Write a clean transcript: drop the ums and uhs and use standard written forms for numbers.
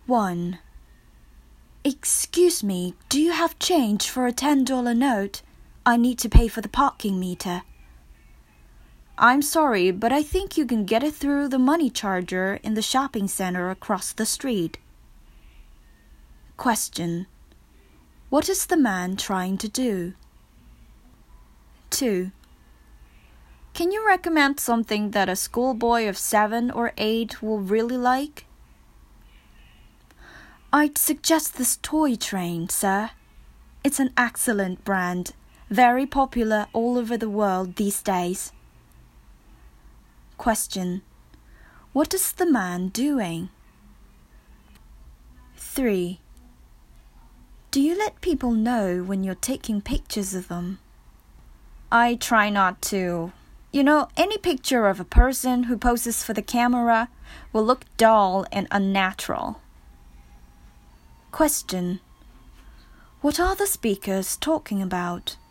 1. Excuse me, do you have change for a $10 note? I need to pay for the parking meter. I'm sorry, but I think you can get it through the money charger in the shopping center across the street. Question. What is the man trying to do? 2. Can you recommend something that a schoolboy of 7 or 8 will really like? I'd suggest this toy train, sir. It's an excellent brand, very popular all over the world these days. Question. What is the man doing? 3. Do you let people know when you're taking pictures of them? I try not to. You know, any picture of a person who poses for the camera will look dull and unnatural. Question. What are the speakers talking about?